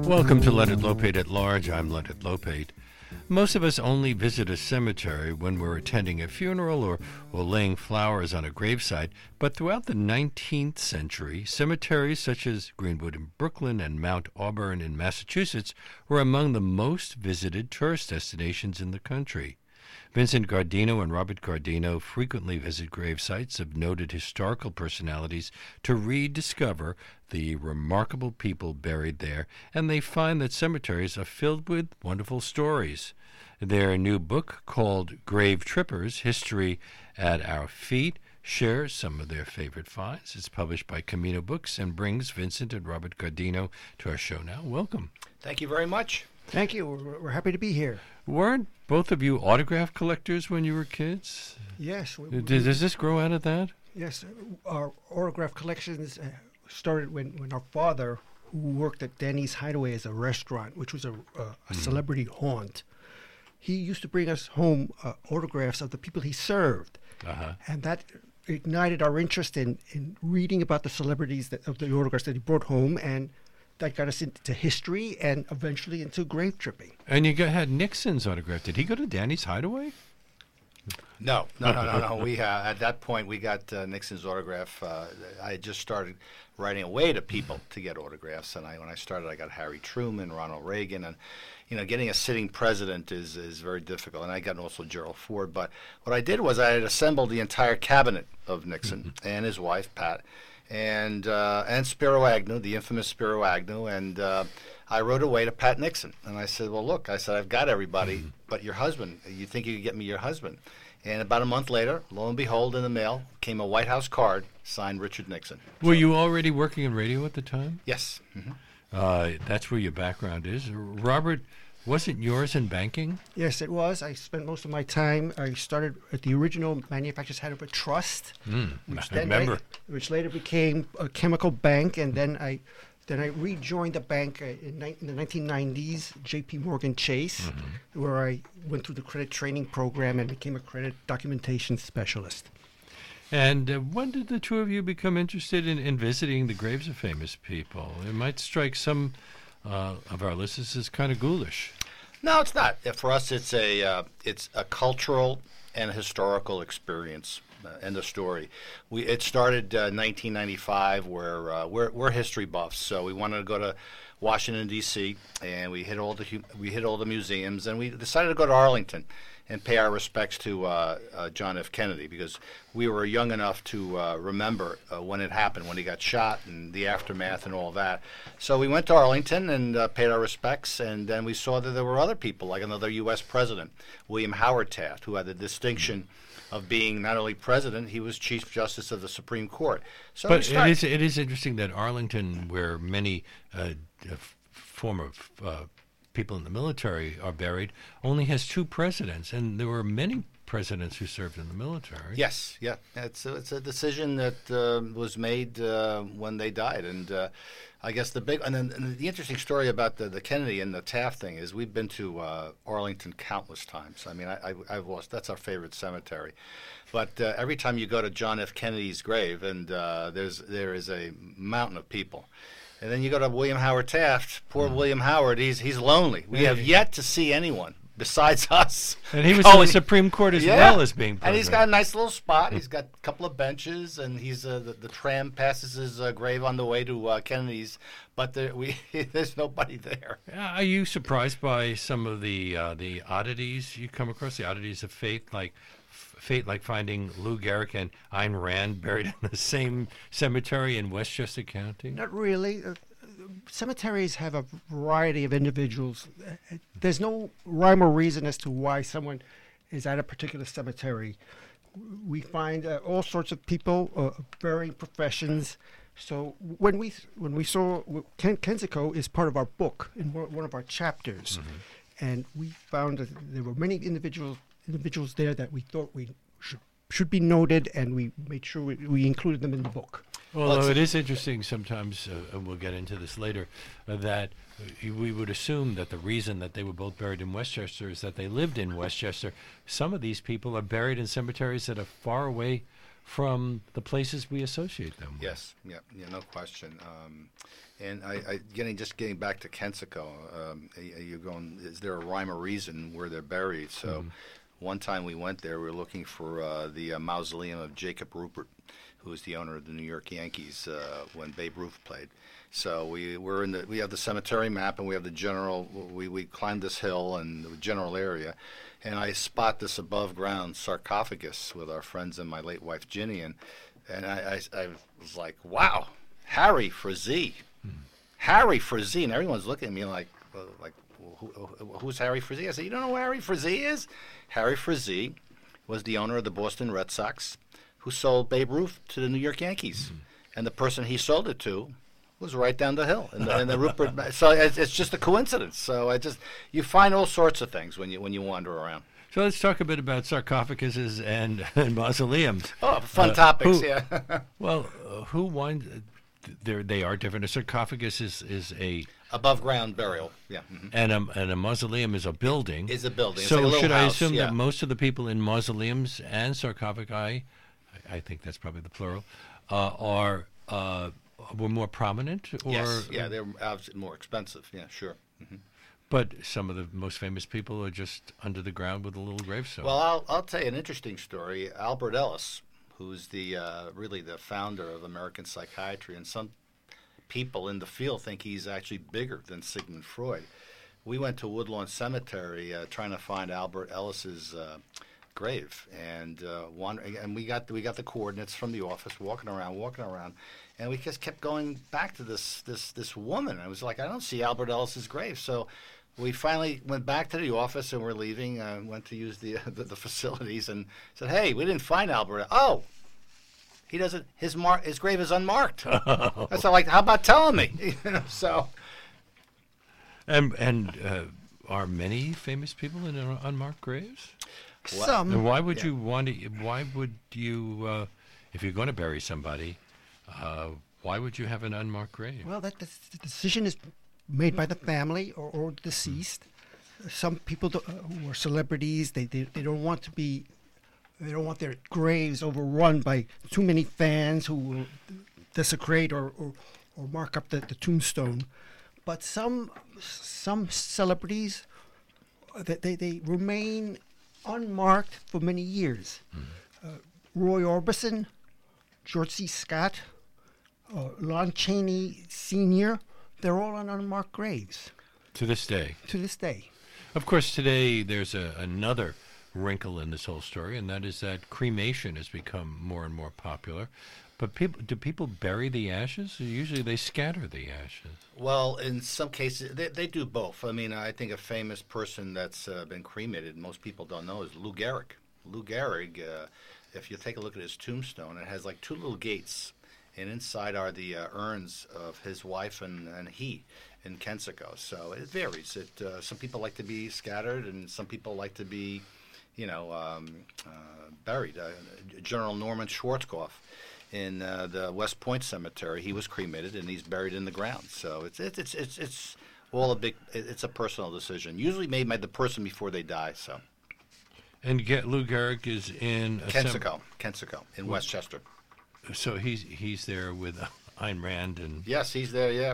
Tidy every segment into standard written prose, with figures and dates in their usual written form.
Welcome to Leonard Lopate at Large. I'm Leonard Lopate. Most of us only visit a cemetery when we're attending a funeral or laying flowers on a gravesite, but throughout the 19th century, cemeteries such as Greenwood in Brooklyn and Mount Auburn in Massachusetts were among the most visited tourist destinations in the country. Vincent Gardino and Robert Gardino frequently visit grave sites of noted historical personalities to rediscover the remarkable people buried there, and they find that cemeteries are filled with wonderful stories. Their new book, called Grave Trippers, History at Our Feet, shares some of their favorite finds. It's published by Camino Books and brings Vincent and Robert Gardino to our show now. Welcome. Thank you very much. Thank you. We're happy to be here. Weren't both of you autograph collectors when you were kids? Yes. Does this grow out of that? Yes. Our autograph collections started when our father, who worked at Danny's Hideaway as a restaurant, which was a celebrity haunt, he used to bring us home autographs of the people he served. Uh-huh. And that ignited our interest in reading about the celebrities of the autographs that he brought home, and that got us into history and eventually into grave tripping. And you had Nixon's autograph. Did he go to Danny's Hideaway? No. We at that point we got Nixon's autograph. I had just started writing away to people to get autographs, and when I started, I got Harry Truman, Ronald Reagan, and getting a sitting president is very difficult. And I got also Gerald Ford. But what I did was I had assembled the entire cabinet of Nixon and his wife Pat, and Spiro Agnew, the infamous Spiro Agnew, and I wrote away to Pat Nixon, and I said, well, look, I've got everybody but your husband. You think you could get me your husband? And about a month later, lo and behold, in the mail came a White House card signed Richard Nixon. Were you already working in radio at the time? Yes. That's where your background is. Robert, wasn't yours in banking? Yes, it was. I spent most of my time. I started at the original Manufacturers Hanover Trust, which later became a chemical bank, and then I rejoined the bank in the 1990s, J.P. Morgan Chase, where I went through the credit training program and became a credit documentation specialist. And when did the two of you become interested in visiting the graves of famous people? It might strike some of our listeners as kind of ghoulish. No, it's not. For us, it's a cultural and historical experience. End of story. It started 1995, where we're history buffs, so we wanted to go to Washington D.C. and we hit all the museums, and we decided to go to Arlington and pay our respects to John F. Kennedy, because we were young enough to remember when it happened, when he got shot and the aftermath and all that. So we went to Arlington and paid our respects, and then we saw that there were other people, like another U.S. president, William Howard Taft, who had the distinction of being not only president, he was Chief Justice of the Supreme Court. So but it is interesting that Arlington, where many former people in the military are buried, only has two presidents, and there were many presidents who served in the military. Yes, yeah. It's a decision that was made when they died, and I guess the interesting story about the Kennedy and the Taft thing is we've been to Arlington countless times. I mean, I've lost. That's our favorite cemetery, but every time you go to John F. Kennedy's grave, and there is a mountain of people. And then you go to William Howard Taft. Poor William Howard, he's lonely. We have yet to see anyone besides us. And he was in the Supreme Court as well as being president. And he's got a nice little spot. He's got a couple of benches, and he's the tram passes his grave on the way to Kennedy's, but there's nobody there. Are you surprised by some of the oddities you come across, the oddities of fate, like finding Lou Gehrig and Ayn Rand buried in the same cemetery in Westchester County? Not really. Cemeteries have a variety of individuals. There's no rhyme or reason as to why someone is at a particular cemetery. We find all sorts of people, varying professions. So when we saw Kensico is part of our book in one of our chapters, and we found that there were many individuals there that we thought we should be noted, and we made sure we included them in the book. Although it is interesting sometimes, and we'll get into this later, that we would assume that the reason that they were both buried in Westchester is that they lived in Westchester. Some of these people are buried in cemeteries that are far away from the places we associate them with. Yes, yeah, no question. And getting back to Kensico, you're going. Is there a rhyme or reason where they're buried? So, one time we went there, we were looking for the mausoleum of Jacob Ruppert, who was the owner of the New York Yankees when Babe Ruth played. So we have the cemetery map, and we have the general. We climbed this hill and the general area, and I spot this above ground sarcophagus with our friends and my late wife Ginny, and I was like, wow, Harry Frazee. Harry Frazee, and everyone's looking at me like who's Harry Frazee? I said, you don't know who Harry Frazee is? Harry Frazee was the owner of the Boston Red Sox, who sold Babe Ruth to the New York Yankees, and the person he sold it to was right down the hill, and the Ruppert. So it's just a coincidence. So you find all sorts of things when you wander around. So let's talk a bit about sarcophaguses and mausoleums. Oh, fun topics, yeah. Well, who winds? They are different. A sarcophagus is a above ground burial, yeah, and a mausoleum is a building. Is a building. So it's like should I house, assume yeah. that most of the people in mausoleums and sarcophagi, I think that's probably the plural, were more prominent? Or, yes, yeah, they're obviously more expensive. Yeah, sure. But some of the most famous people are just under the ground with a little gravestone. Well, I'll tell you an interesting story. Albert Ellis, who's really the founder of American psychiatry, and some people in the field think he's actually bigger than Sigmund Freud. We went to Woodlawn Cemetery trying to find Albert Ellis's grave, and we got the coordinates from the office. Walking around, and we just kept going back to this woman. I was like, I don't see Albert Ellis's grave. So we finally went back to the office, and we're leaving. Went to use the facilities, and said, "Hey, we didn't find Albert. Oh, he doesn't. His grave is unmarked." I said, "Like, how about telling me?" So. And are many famous people in unmarked graves? Some. And why would you want to? Why would you, if you're going to bury somebody, why would you have an unmarked grave? Well, the decision is made by the family or deceased. Some people who are celebrities, they don't want to be. They don't want their graves overrun by too many fans who will desecrate or mark up the tombstone. But some celebrities, they remain unmarked for many years. Roy Orbison, George C. Scott, Lon Chaney Sr., they're all on unmarked graves. To this day. To this day. Of course, today there's another wrinkle in this whole story, and that is that cremation has become more and more popular. But do people bury the ashes? Usually they scatter the ashes. Well, in some cases, they do both. I mean, I think a famous person that's been cremated, most people don't know, is Lou Gehrig. Lou Gehrig, if you take a look at his tombstone, it has like two little gates, and inside are the urns of his wife and he in Kensico. So it varies. Some people like to be scattered, and some people like to be, buried. General Norman Schwarzkopf in the West Point Cemetery, he was cremated and he's buried in the ground. So it's all it's a personal decision, usually made by the person before they die. So. And Lou Gehrig is in Kensico in Westchester. So he's there with Ayn Rand and. Yes, he's there. Yeah,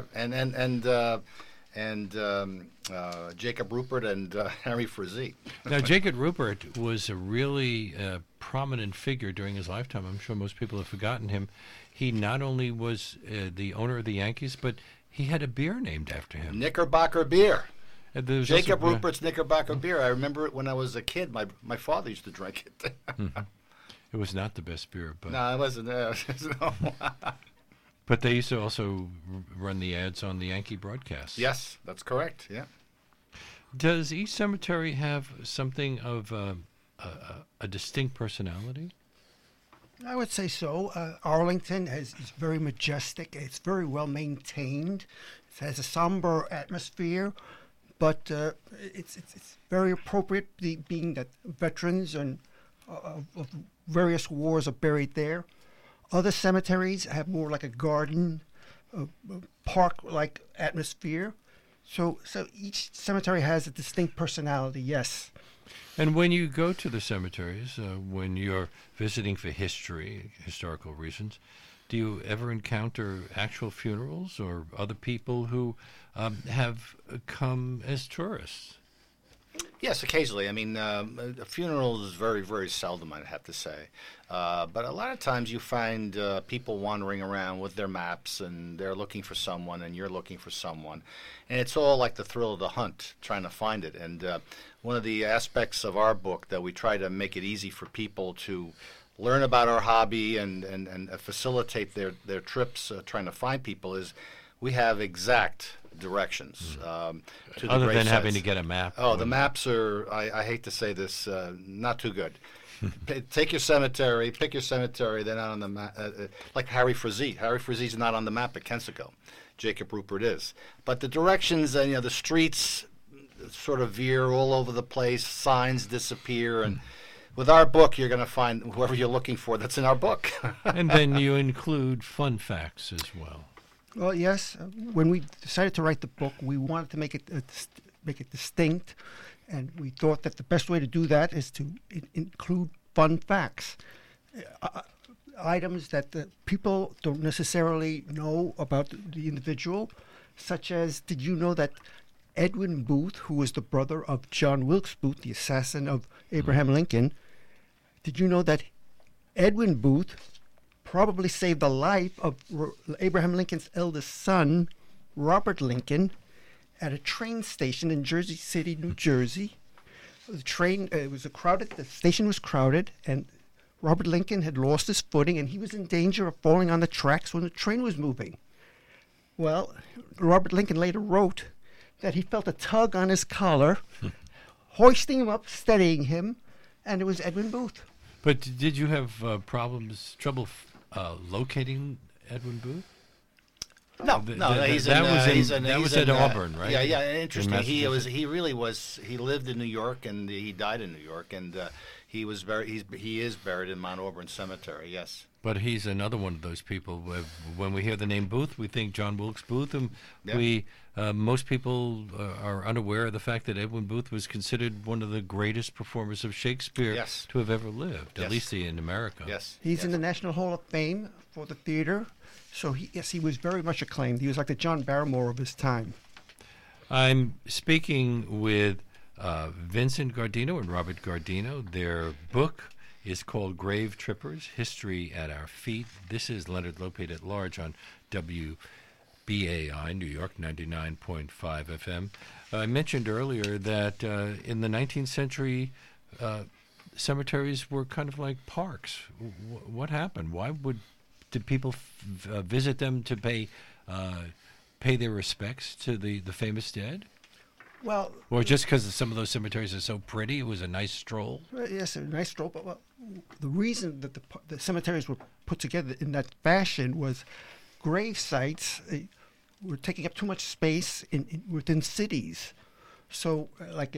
and Jacob Ruppert and Harry Frazee. Now, Jacob Ruppert was a really prominent figure during his lifetime. I'm sure most people have forgotten him. He not only was the owner of the Yankees, but he had a beer named after him. Knickerbocker beer. Jacob also, Ruppert's Knickerbocker beer. I remember it when I was a kid. My father used to drink it. It was not the best beer, but no, it wasn't. No. But they used to also run the ads on the Yankee broadcasts. Yes, that's correct. Yeah. Does each cemetery have something of a distinct personality? I would say so. Arlington is very majestic. It's very well maintained. It has a somber atmosphere, but it's very appropriate, being that veterans and of various wars are buried there. Other cemeteries have more like a garden, park-like atmosphere. So each cemetery has a distinct personality, yes. And when you go to the cemeteries, when you're visiting for historical reasons, do you ever encounter actual funerals or other people who have come as tourists? Yes, occasionally. I mean, a funeral is very, very seldom, I'd have to say. But a lot of times you find people wandering around with their maps, and they're looking for someone, and you're looking for someone. And it's all like the thrill of the hunt, trying to find it. And one of the aspects of our book that we try to make it easy for people to learn about our hobby and facilitate their trips trying to find people is we have exact directions to the Other grave than having sites. to get a map. Oh, the maps are, I hate to say this, not too good. Take your cemetery, pick your cemetery, they're not on the map. Like Harry Frazee. Harry Frazee's not on the map at Kensico. Jacob Rupert is. But the directions, and the streets sort of veer all over the place, signs disappear, and with our book, you're going to find whoever you're looking for that's in our book. And then you include fun facts as well. Well, yes. When we decided to write the book, we wanted to make it distinct, and we thought that the best way to do that is to include fun facts, items that the people don't necessarily know about the individual, such as, did you know that Edwin Booth, who was the brother of John Wilkes Booth, the assassin of Abraham Lincoln, did you know that Edwin Booth probably saved the life of Abraham Lincoln's eldest son, Robert Lincoln, at a train station in Jersey City, New Jersey? The train, the station was crowded, and Robert Lincoln had lost his footing, and he was in danger of falling on the tracks when the train was moving. Well, Robert Lincoln later wrote that he felt a tug on his collar, hoisting him up, steadying him, and it was Edwin Booth. But did you have trouble locating Edwin Booth? No, That was at Auburn, right? Yeah. Interesting. He Massachusetts. He lived in New York, and he died in New York, and he was buried. He is buried in Mount Auburn Cemetery. Yes. But he's another one of those people. When we hear the name Booth, we think John Wilkes Booth, and most people are unaware of the fact that Edwin Booth was considered one of the greatest performers of Shakespeare to have ever lived, at least in America. Yes. He's in the National Hall of Fame for the theater, so he was very much acclaimed. He was like the John Barrymore of his time. I'm speaking with Vincent Gardino and Robert Gardino. Their book is called Grave Trippers, History at Our Feet. This is Leonard Lopate at Large on WBAI, New York, 99.5 FM. I mentioned earlier that in the 19th century, cemeteries were kind of like parks. What happened? Did people visit them to pay their respects to the famous dead? Well, or just because some of those cemeteries are so pretty, it was a nice stroll? Yes, a nice stroll. But the reason that the cemeteries were put together in that fashion was grave sites were taking up too much space within cities. So,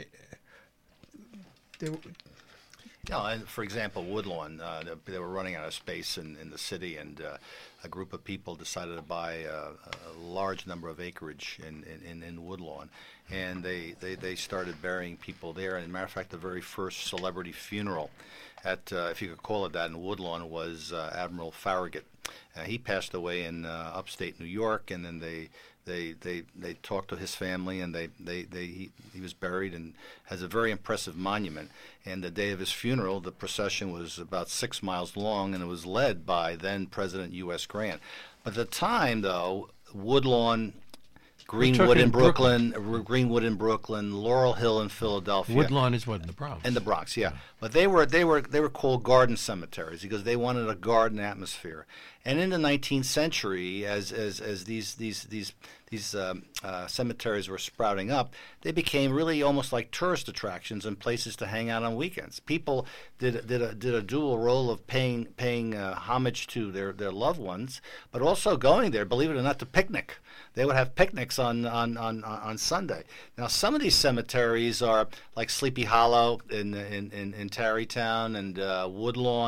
and for example, Woodlawn, they were running out of space in the city, and a group of people decided to buy a large number of acreage in Woodlawn, and they started burying people there. And as a matter of fact, the very first celebrity funeral at, if you could call it that, in Woodlawn was Admiral Farragut. He passed away in upstate New York, and then they talked to his family, and he was buried and has a very impressive monument. And the day of his funeral, the procession was about 6 miles long, and it was led by then President U.S. Grant. But at the time, though, Woodlawn, Greenwood in Brooklyn, Laurel Hill in Philadelphia. Woodlawn is what, in the Bronx? In the Bronx, yeah. But they were called garden cemeteries because they wanted a garden atmosphere. And in the 19th century, as these cemeteries were sprouting up, they became really almost like tourist attractions and places to hang out on weekends. People did a dual role of paying homage to their loved ones, but also going there, believe it or not, to picnic. They would have picnics on Sunday. Now, some of these cemeteries are like Sleepy Hollow in Tarrytown and Woodlawn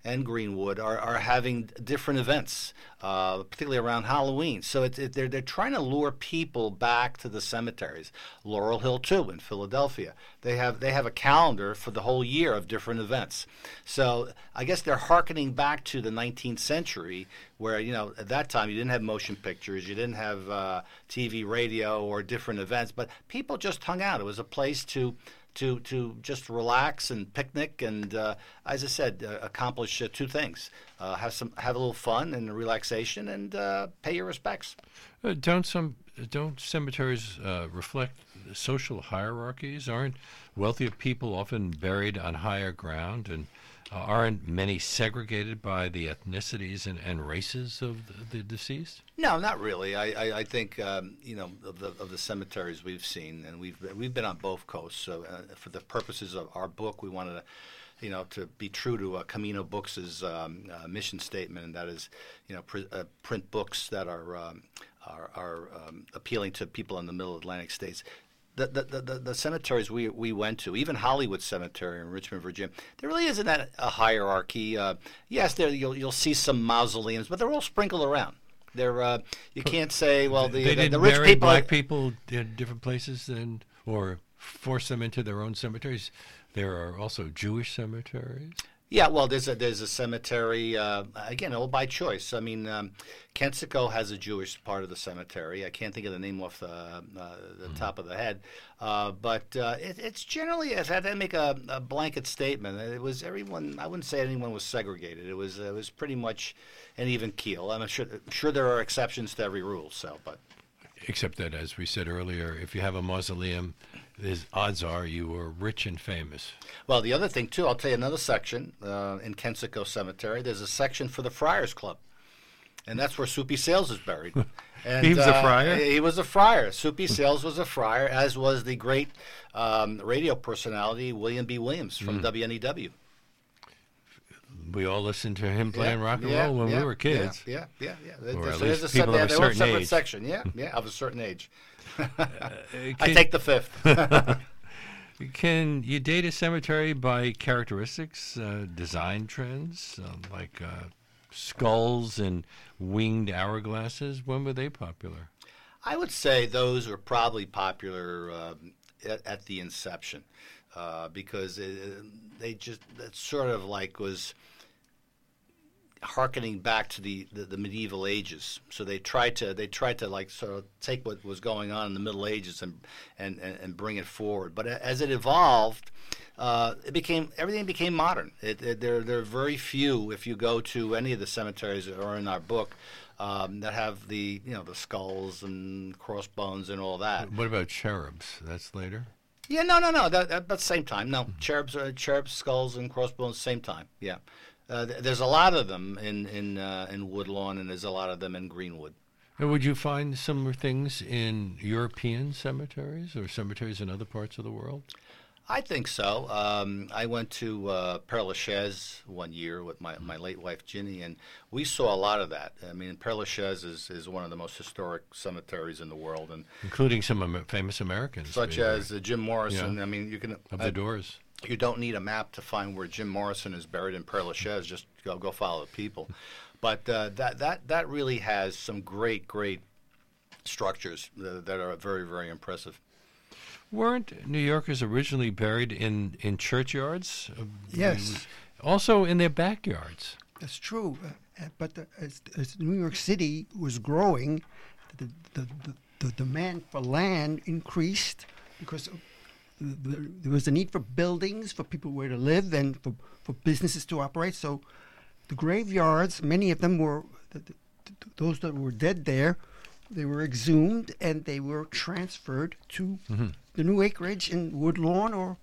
and Greenwood are having different events, particularly around Halloween. So they're trying to lure people back to the cemeteries. Laurel Hill too in Philadelphia. They have a calendar for the whole year of different events. So I guess they're hearkening back to the 19th century, where at that time you didn't have motion pictures, you didn't have TV, radio, or different events, but people just hung out. It was a place to just relax and picnic and, as I said, accomplish two things: have a little fun and relaxation, and pay your respects. Don't cemeteries reflect social hierarchies? Aren't wealthier people often buried on higher ground, and aren't many segregated by the ethnicities and races of the deceased? No, not really. I think of the cemeteries we've seen, and we've been on both coasts. So for the purposes of our book, we wanted to be true to Camino Books' mission statement, and that is print books that are appealing to people in the Middle Atlantic states. The cemeteries we went to, even Hollywood Cemetery in Richmond, Virginia, there really isn't a hierarchy. Yes, you'll see some mausoleums, but they're all sprinkled around. You can't say, well, they the didn't rich bury people. black people in different places or force them into their own cemeteries. There are also Jewish cemeteries. Yeah, well, there's a cemetery, again, all by choice. I mean, Kensico has a Jewish part of the cemetery. I can't think of the name off the top of the head. But it's generally, if I had to make a blanket statement, it was everyone. I wouldn't say anyone was segregated. It was pretty much an even keel. I'm sure there are exceptions to every rule. Except that, as we said earlier, if you have a mausoleum, odds are you were rich and famous. Well, the other thing, too, I'll tell you another section in Kensico Cemetery. There's a section for the Friars Club, and that's where Soupy Sales is buried. And, he was a friar? He was a friar. Soupy Sales was a friar, as was the great radio personality William B. Williams from WNEW. We all listened to him playing rock and roll when we were kids. Yeah. Or at So least there's people of a their own certain separate age. section. Yeah, of a certain age. I take the fifth. Can you date a cemetery by characteristics, design trends, like skulls and winged hourglasses? When were they popular? I would say those were probably popular at the inception, because it sort of like was harkening back to the medieval ages. So they tried to like sort of take what was going on in the Middle Ages and bring it forward. But as it evolved, everything became modern. There are very few, if you go to any of the cemeteries that are in our book, that have the skulls and crossbones and all that. What about cherubs? That's later? Yeah, no. That's same time. No, cherubs, skulls, and crossbones, same time. Yeah. There's a lot of them in Woodlawn, and there's a lot of them in Greenwood. And would you find similar things in European cemeteries or cemeteries in other parts of the world? I think so. I went to Père Lachaise one year with my late wife Ginny, and we saw a lot of that. I mean, Père Lachaise is one of the most historic cemeteries in the world, and including some famous Americans, such as Jim Morrison. Yeah. I mean, you can of the Doors. You don't need a map to find where Jim Morrison is buried in Père Lachaise. Just go follow the people. But that really has some great structures that are very, very impressive. Weren't New Yorkers originally buried in churchyards? Yes. Also in their backyards. That's true. But as New York City was growing, the demand for land increased because there was a need for buildings, for people where to live, and for businesses to operate. So the graveyards, many of them were, those that were dead there, they were exhumed and they were transferred to the new acreage in Woodlawn or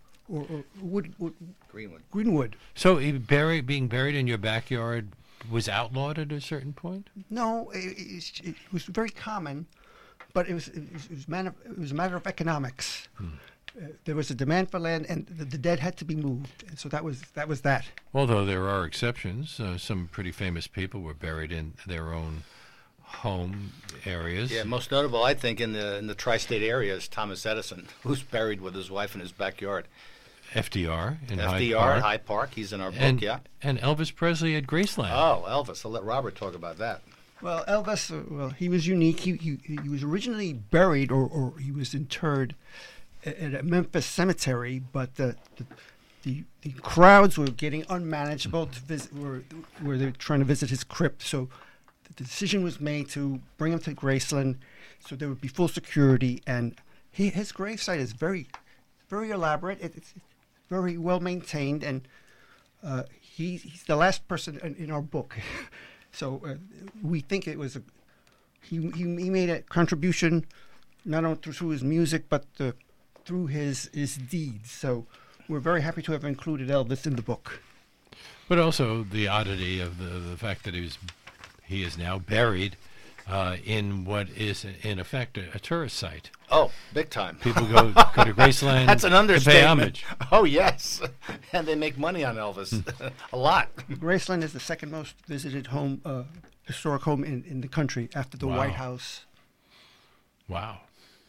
Greenwood. So being buried in your backyard was outlawed at a certain point? No, it was very common, but it was a matter of economics. There was a demand for land, and the dead had to be moved. And so that was that. Although there are exceptions, some pretty famous people were buried in their own home areas. Yeah, most notable, I think, in the tri-state area is Thomas Edison, who's buried with his wife in his backyard. FDR in Hyde FDR Park. at Hyde Park. He's in our book, and, yeah. and Elvis Presley at Graceland. Oh, Elvis. I'll let Robert talk about that. Well, Elvis, he was unique. He was originally buried, or he was interred at a Memphis cemetery, but the crowds were getting unmanageable to visit, where they were trying to visit his crypt. So the decision was made to bring him to Graceland, so there would be full security. And his gravesite is very, very elaborate. It's very well maintained, and he's the last person in our book. So we think it was he made a contribution not only through his music but through his deeds. So we're very happy to have included Elvis in the book. But also the oddity of the fact that he is now buried in what is in effect a tourist site. Oh, big time. People go to Graceland. That's an to pay understatement. homage. Oh, yes. And they make money on Elvis. A lot. Graceland is the second most visited historic home in the country after the Wow. White House. Wow.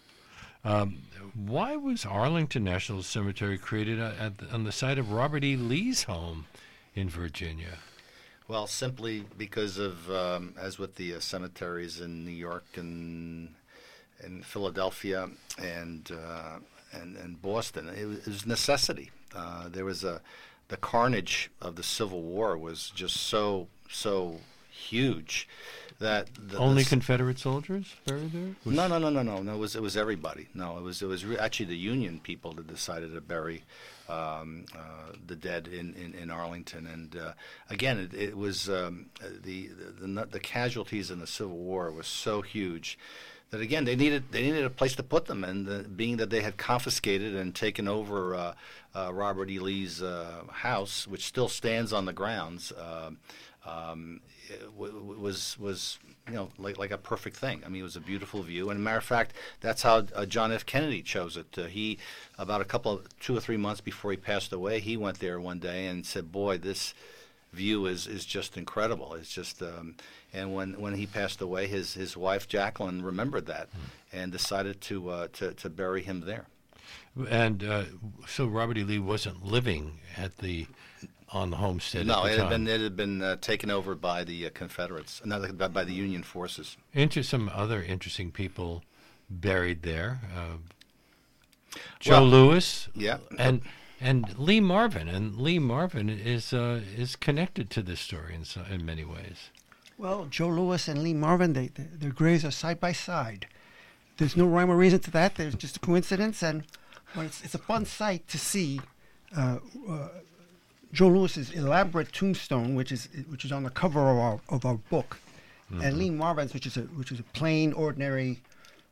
Why was Arlington National Cemetery created on the site of Robert E. Lee's home in Virginia? Well, simply because of, as with the cemeteries in New York and Philadelphia and Boston, it was necessity. There was the carnage of the Civil War was just so huge that Only Confederate soldiers buried there? No. It was everybody. No, it was actually the Union people that decided to bury the dead in Arlington. And again, it was the casualties in the Civil War was so huge that again they needed a place to put them. And being that they had confiscated and taken over Robert E. Lee's house, which still stands on the grounds. Was like a perfect thing. I mean, it was a beautiful view, and matter of fact, that's how John F. Kennedy chose it. He about 2 or 3 months before he passed away, he went there one day and said, "Boy, this view is just incredible." It's just and when he passed away, his wife Jacqueline remembered that and decided to bury him there. And so Robert E. Lee wasn't living on the homestead No, at the time. it had been taken over by the Confederates, not by the Union forces. Some other interesting people buried there. Joe Louis, Yeah, and Lee Marvin, is connected to this story in many ways. Well, Joe Louis and Lee Marvin, their graves are side by side. There's no rhyme or reason to that. There's just a coincidence, and it's a fun sight to see. Joe Louis's elaborate tombstone, which is on the cover of our book, and Lee Marvin's, which is a plain, ordinary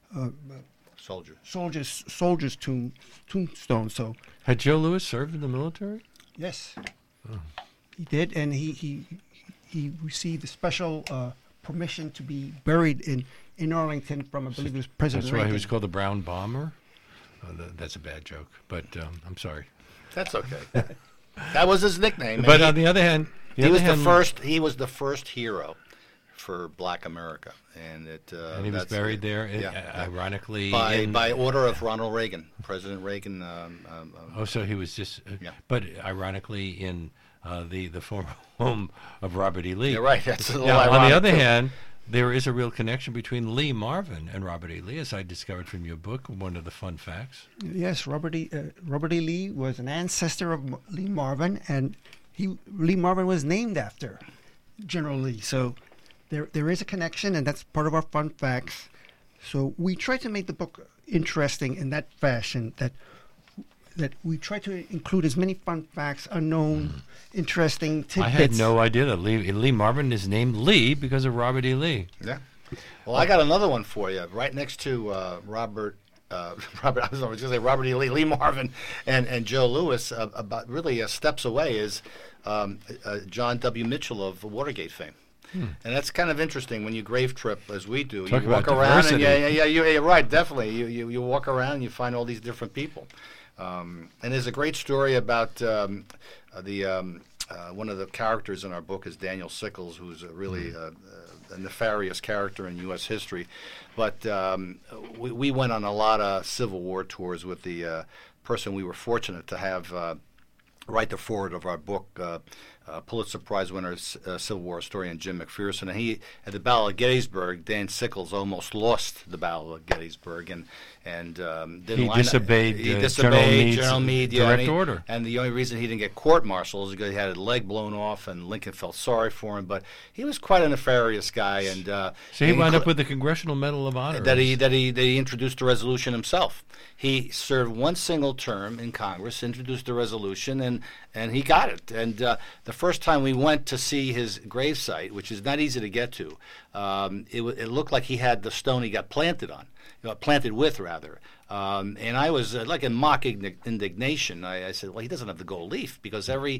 soldier's tombstone. So Had Joe Louis served in the military? yes, he did, and he received a special permission to be buried in Arlington from, I believe it was President That's why Reagan. he was called the Brown Bomber. That's a bad joke, but I'm sorry. that's okay. That was his nickname. But on the other hand, he was the first hero for Black America, and he was buried there, ironically. By order of Ronald Reagan, President Reagan. So he was just, Yeah. but ironically in the former home of Robert E. Lee. You're right. That's a little Now, on ironic, the other too. hand, there is a real connection between Lee Marvin and Robert E. Lee, as I discovered from your book, one of the fun facts. Yes, Robert E. Lee was an ancestor of Lee Marvin, and Lee Marvin was named after General Lee. So there is a connection, and that's part of our fun facts. So we try to make the book interesting in that fashion, that we try to include as many fun facts, unknown, interesting tidbits. I had no idea that Lee Marvin is named Lee because of Robert E. Lee. Yeah. Well, I got another one for you. Right next to Robert. I was going to say Robert E. Lee, Lee Marvin, and Joe Louis. About really steps away is John W. Mitchell of Watergate fame. And that's kind of interesting when you grave trip, as we do. Talk you walk about around, diversity. and you're right, definitely. You walk around, and you find all these different people. And there's a great story about one of the characters in our book is Daniel Sickles, who's really a nefarious character in U.S. history. But we went on a lot of Civil War tours with the person we were fortunate to have write the foreword of our book, Pulitzer Prize winner, Civil War historian Jim McPherson. And he, at the Battle of Gettysburg, Dan Sickles almost lost the Battle of Gettysburg, and didn't He disobeyed General Meade direct order. And the only reason he didn't get court-martialed is because he had a leg blown off, and Lincoln felt sorry for him. But he was quite a nefarious guy, and So he wound up with the Congressional Medal of Honor. that he introduced the resolution himself. He served one single term in Congress, introduced the resolution, and he got it. And the first time we went to see his gravesite, which is not easy to get to, it looked like he had the stone he got planted on, planted with rather. And I was like in mock indignation. I said, well, he doesn't have the gold leaf, because every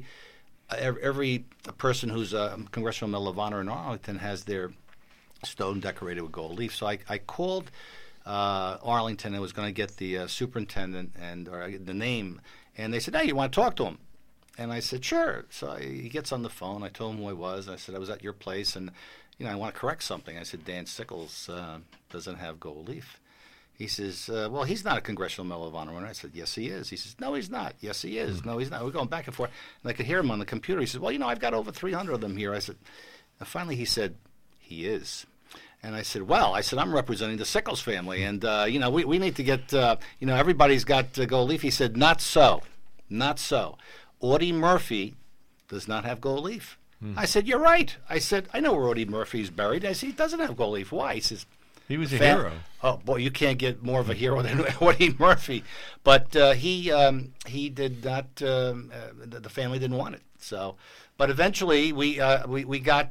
person who's a Congressional Medal of Honor in Arlington has their stone decorated with gold leaf. So I called Arlington. I was going to get the superintendent or the name, and they said, "Hey, you want to talk to him?" And I said, "Sure." So he gets on the phone. I told him who I was. I said, "I was at your place, and I want to correct something." I said, "Dan Sickles doesn't have gold leaf." He says, "Well, he's not a Congressional Medal of Honor winner." I said, "Yes, he is." He says, "No, he's not." "Yes, he is." "No, he's not." We're going back and forth, and I could hear him on the computer. He said, "Well, I've got over 300 of them here." I said, and finally he said, "He is." And I said, "Well," I said, "I'm representing the Sickles family, and we need to get everybody's got gold leaf." He said, "Not so, not so. Audie Murphy does not have gold leaf." I said, "You're right." I said, "I know where Audie Murphy is buried." I said, "He doesn't have gold leaf." "Why?" He says, He was a hero. Oh boy, you can't get more of a hero than Audie Murphy. But he did not. The family didn't want it. So, but eventually we got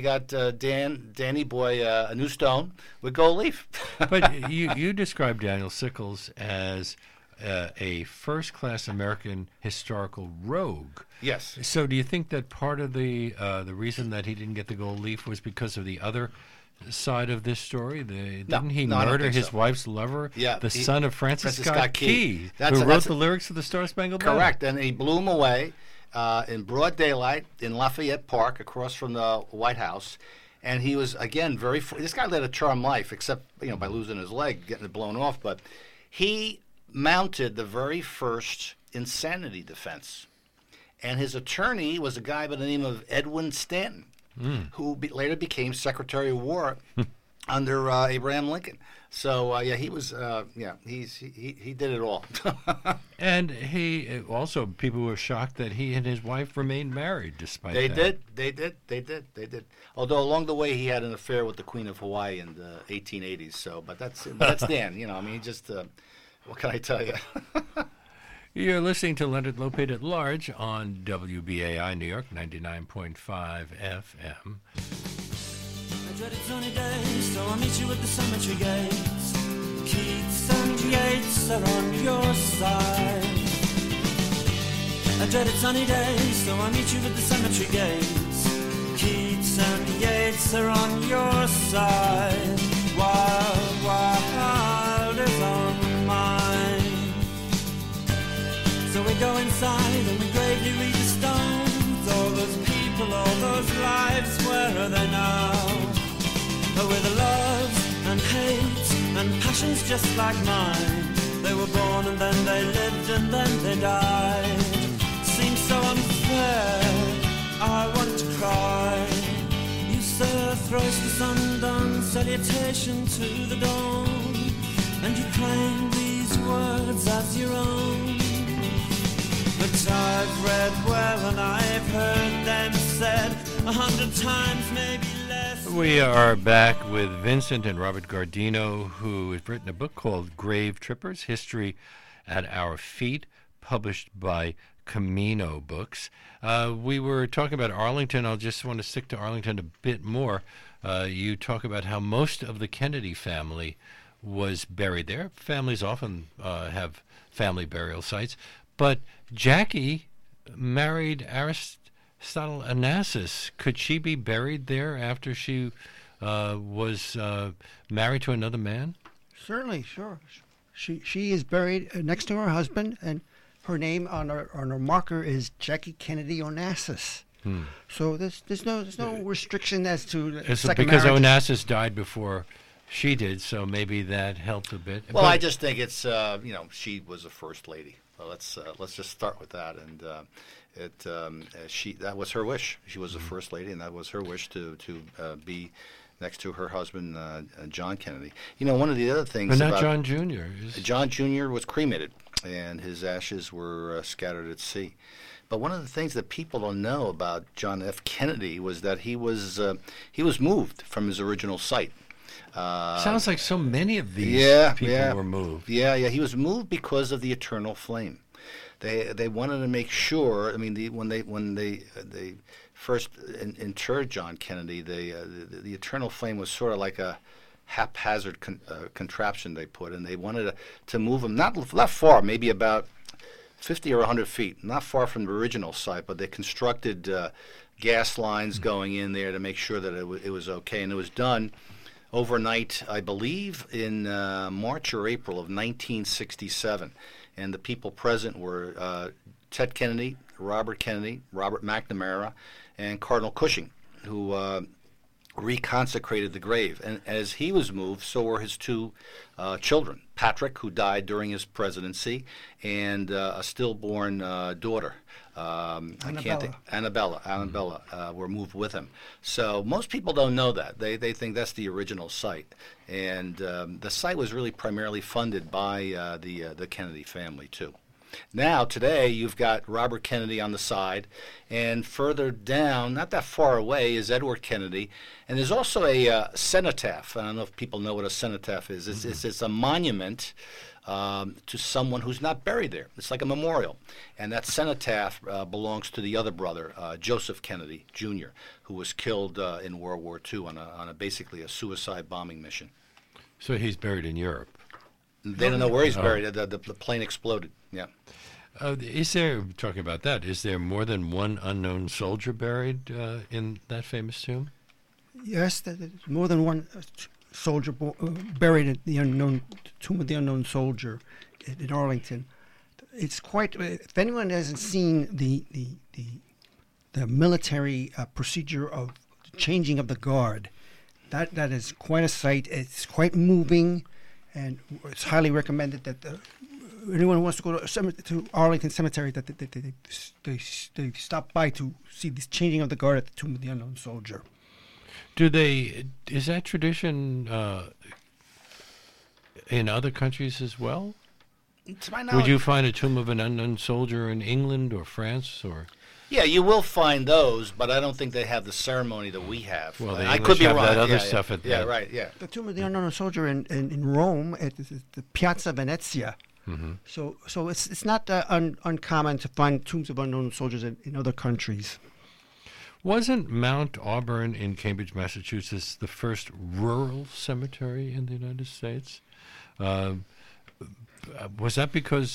Danny Boy a new stone with gold leaf. But you described Daniel Sickles as a first-class American historical rogue. Yes. So do you think that part of the reason that he didn't get the gold leaf was because of the other side of this story? Didn't he I don't murder think his so. wife's lover, Yeah, son of Francis Scott Key, That's who wrote the lyrics of the Star-Spangled Banner? Correct, and he blew him away in broad daylight in Lafayette Park across from the White House. And he was, again, this guy led a charmed life, except by losing his leg, getting it blown off. But he mounted the very first insanity defense. And his attorney was a guy by the name of Edwin Stanton, who later became Secretary of War under Abraham Lincoln. So he was he did it all. And he also, people were shocked that he and his wife remained married despite that. They did. Although along the way he had an affair with the Queen of Hawaii in the 1880s. So, but that's Dan. He just what can I tell you? You're listening to Leonard Lopate at Large on WBAI New York 99.5 FM. I dreaded sunny days, so I'll meet you at the cemetery gates. Keats and Yeats are on your side. I dreaded sunny days, so I'll meet you at the cemetery gates. Keats and Yeats are on your side. Wild, wild is on mine. So we go inside and we gravely read the stones. All those people, all those lives, where are they now? With the loves and hates and passions just like mine. They were born and then they lived and then they died. Seems so unfair, I want to cry. You say thrice the sun-done salutation to the dawn, and you claim these words as your own. But I've read well and I've heard them said 100 times, maybe less. We are back with Vincent and Robert Gardino, who has written a book called Grave Trippers, History at Our Feet, published by Camino Books. We were talking about Arlington. I'll just want to stick to Arlington a bit more. You talk about how most of the Kennedy family was buried there. Families often have family burial sites. But Jackie married Aristotle Onassis. Could she be buried there after she was married to another man? Certainly, sure. She is buried next to her husband, and her name on her marker is Jackie Kennedy Onassis. So there's no restriction as to the second because marriage. Onassis died before she did, so maybe that helped a bit. Well, But I just think it's she was a first lady. Well, let's just start with that. And that was her wish. She was the first lady, and that was her wish to be next to her husband, John Kennedy. You know, one of the other things But not about John Jr. John Jr. was cremated, and his ashes were scattered at sea. But one of the things that people don't know about John F. Kennedy was that he was moved from his original site. Sounds like so many of these people were moved. Yeah. He was moved because of the eternal flame. They wanted to make sure. I mean, when they first interred John Kennedy, the eternal flame was sort of like a haphazard contraption they put, and they wanted to move him not far, maybe about 50 or 100 feet, not far from the original site, but they constructed gas lines going in there to make sure that it was okay, and it was done overnight, I believe, in March or April of 1967. And the people present were Ted Kennedy, Robert McNamara, and Cardinal Cushing, who reconsecrated the grave. And as he was moved, so were his two children, Patrick, who died during his presidency, and a stillborn daughter. Annabella were moved with him. So most people don't know that. They think that's the original site. And the site was really primarily funded by the Kennedy family, too. Now, today, you've got Robert Kennedy on the side, and further down, not that far away, is Edward Kennedy. And there's also a cenotaph. I don't know if people know what a cenotaph is. It's a monument to someone who's not buried there. It's like a memorial. And that cenotaph belongs to the other brother, Joseph Kennedy, Jr., who was killed in World War II on basically a suicide bombing mission. So he's buried in Europe. They don't know where he's buried. The plane exploded. Yeah. Is there, talking about that, is there more than one unknown soldier buried in that famous tomb? Yes, there's more than one soldier buried at the tomb of the unknown soldier in Arlington. It's quite. If anyone hasn't seen the military procedure of changing of the guard, that is quite a sight. It's quite moving, and it's highly recommended that anyone who wants to go to Arlington Cemetery that they stop by to see this changing of the guard at the tomb of the unknown soldier. Is that tradition in other countries as well? To my knowledge, would you find a tomb of an unknown soldier in England or France or? Yeah, you will find those, but I don't think they have the ceremony that we have. Well, I could be have wrong. That other stuff at yeah, right. Yeah. The tomb of the unknown soldier in Rome at the Piazza Venezia. Mm-hmm. So it's not uncommon to find tombs of unknown soldiers in other countries. Wasn't Mount Auburn in Cambridge, Massachusetts, the first rural cemetery in the United States? Was that because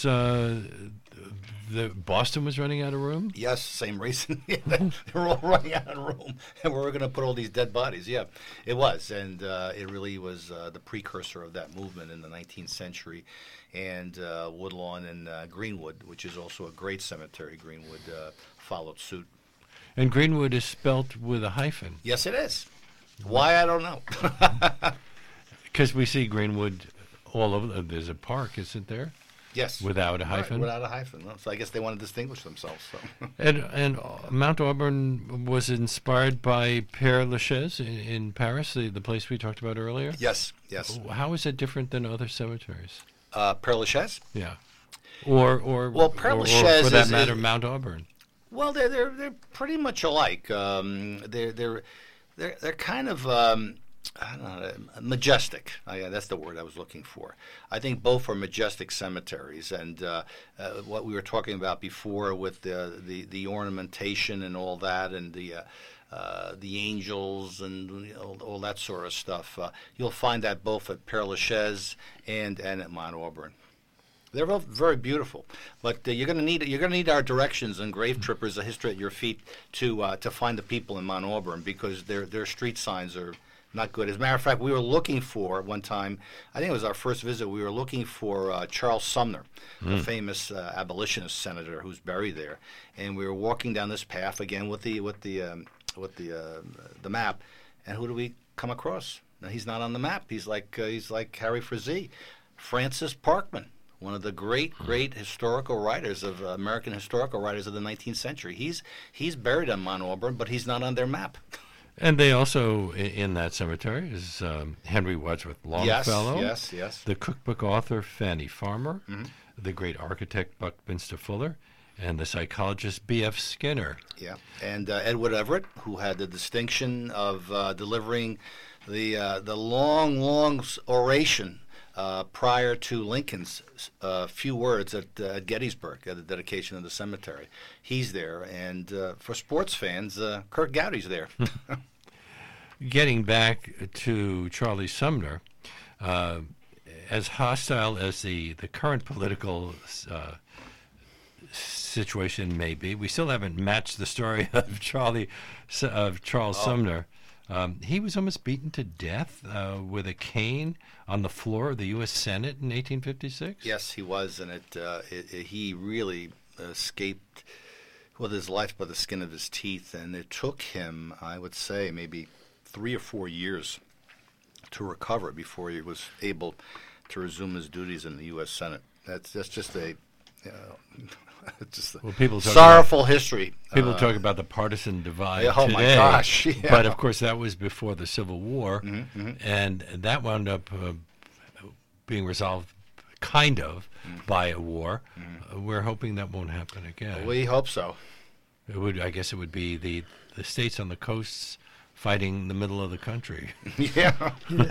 Boston was running out of room? Yes, same reason. They were all running out of room, and we were going to put all these dead bodies. Yeah, it was, and it really was the precursor of that movement in the 19th century. And Woodlawn and Greenwood, which is also a great cemetery, Greenwood, followed suit. And Greenwood is spelt with a hyphen. Yes, it is. Why, I don't know. Because we see Greenwood all over. There's a park, isn't there? Yes. Without a hyphen? Right, without a hyphen. So I guess they want to distinguish themselves. So. And Mount Auburn was inspired by Père Lachaise in Paris, the place we talked about earlier? Yes. How is it different than other cemeteries? Père Lachaise? Yeah. Or Père Lachaise for that matter, Mount Auburn. Well, they're pretty much alike. They're kind of I don't know, majestic. That's the word I was looking for. I think both are majestic cemeteries, and what we were talking about before with the ornamentation and all that, and the angels and all that sort of stuff. You'll find that both at Père Lachaise and at Mount Auburn. They're both very beautiful, but you're going to need our directions and Grave Trippers, a history at your feet, to find the people in Mount Auburn, because their street signs are not good. As a matter of fact, we were looking for one time. I think it was our first visit. We were looking for Charles Sumner, the famous abolitionist senator who's buried there, and we were walking down this path again with the map, and who do we come across? Now, he's not on the map. He's like Harry Frazee, Francis Parkman. one of the great historical writers of American historical writers of the 19th century. He's buried on Mount Auburn, but he's not on their map. And they also, in that cemetery, is Henry Wadsworth Longfellow. Yes. The cookbook author Fanny Farmer, the great architect Buckminster Fuller, and the psychologist B.F. Skinner. Yeah, and Edward Everett, who had the distinction of delivering the long oration prior to Lincoln's few words at Gettysburg at the dedication of the cemetery. He's there, and for sports fans, Kirk Gowdy's there. Getting back to Charlie Sumner, as hostile as the current political situation may be, we still haven't matched the story of Charles Sumner. He was almost beaten to death with a cane on the floor of the U.S. Senate in 1856. Yes, he was, and he really escaped with his life by the skin of his teeth, and it took him, I would say, maybe 3 or 4 years to recover before he was able to resume his duties in the U.S. Senate. That's just a people talk sorrowful history. People talk about the partisan divide oh today. My gosh! Yeah. But of course, that was before the Civil War, and that wound up being resolved, kind of, by a war. We're hoping that won't happen again. We hope so. It would, I guess, it would be the states on the coasts fighting the middle of the country. Yeah.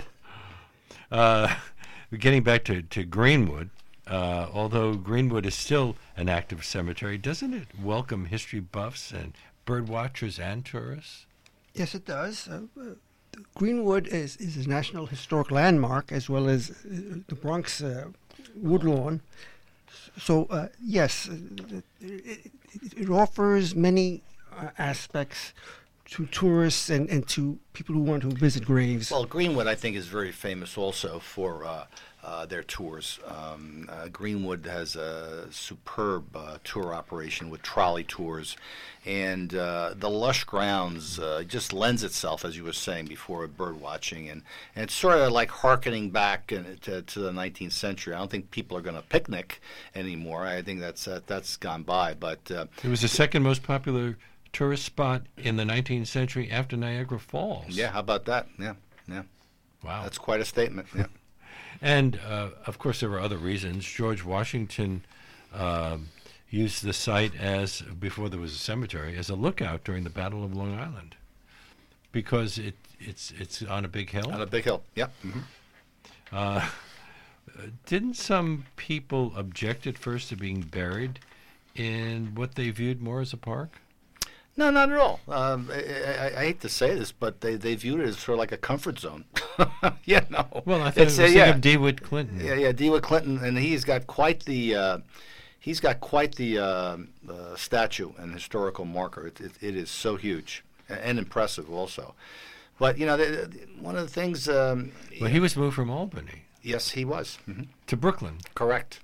Getting back to Greenwood. Although Greenwood is still an active cemetery, doesn't it welcome history buffs and bird watchers and tourists? Yes, it does. Greenwood is a National Historic Landmark, as well as the Bronx Woodlawn. So, yes, it offers many aspects to tourists and to people who want to visit graves. Well, Greenwood, I think, is very famous also for their tours. Greenwood has a superb tour operation with trolley tours, and the lush grounds just lends itself, as you were saying before, bird watching, and it's sort of like hearkening back to the 19th century. I don't think people are going to picnic anymore. I think that's gone by. But it was the second most popular tourist spot in the 19th century after Niagara Falls. Yeah, how about that? Yeah. Wow. That's quite a statement, yeah. And, of course, there were other reasons. George Washington used the site before there was a cemetery, as a lookout during the Battle of Long Island, because it's on a big hill. On a big hill, yeah. Didn't some people object at first to being buried in what they viewed more as a park? No, not at all. I hate to say this, but they viewed it as sort of like a comfort zone. Yeah, no. Well, I think of DeWitt Clinton. Yeah, DeWitt Clinton, and he's got quite the statue and historical marker. It is so huge and impressive also. But one of the things. Well, he was moved from Albany. Yes, he was. To Brooklyn. Correct.